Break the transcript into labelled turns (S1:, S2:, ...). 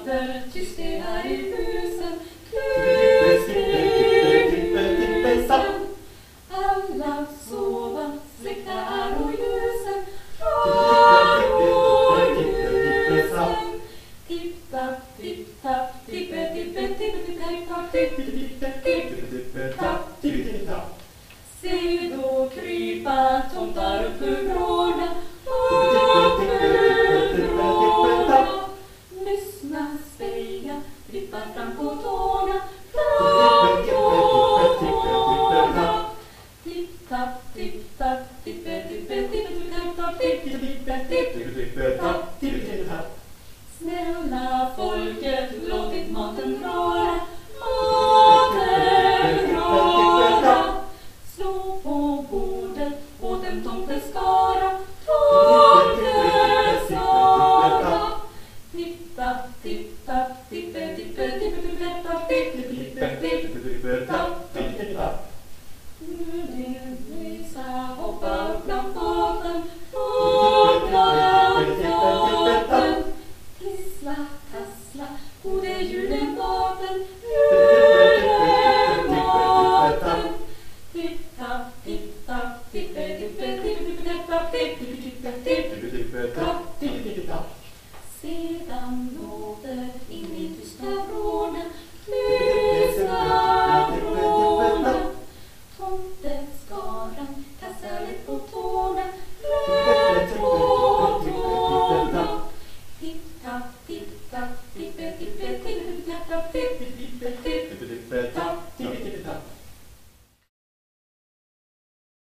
S1: fader, tyst det är i husen. Alla sova, släckta är och ljusen. Ljusen. Tipp-tapp, tipp-tapp, tippe-tippe, tippe-tippe-tapp, tippe-tippe-tapp, tippe-tippe-tapp. Se då krypa tomtar upp ur vrårna, upp ur vrårna. Lyssna, speja, vippa fram på tårna, fram på tårna. Tipp-tapp, tipp-tapp, tippe-tippe, tippe-tippe-tapp, tippe-tippe-tapp, tippe-tippe-tapp. Snälla folket, låtit maten röra, maten röra. Slå på bordet åt en tomteskara, tomteskara. Tipp-tapp, tipp-tapp, tippe-tippe, tippe-tippe-tapp, tippe-tippe-tapp, tippe-tippe-tapp. Nu vill Lisa hoppa upp bland faten, upp bland faten. Trissla, tassla, gode julematen, julematen. Tipp-tapp, tipp-tapp, tippe-tippe, tippe-tippe-tapp, tippe-tippe-tapp, tippe-tippe-tapp.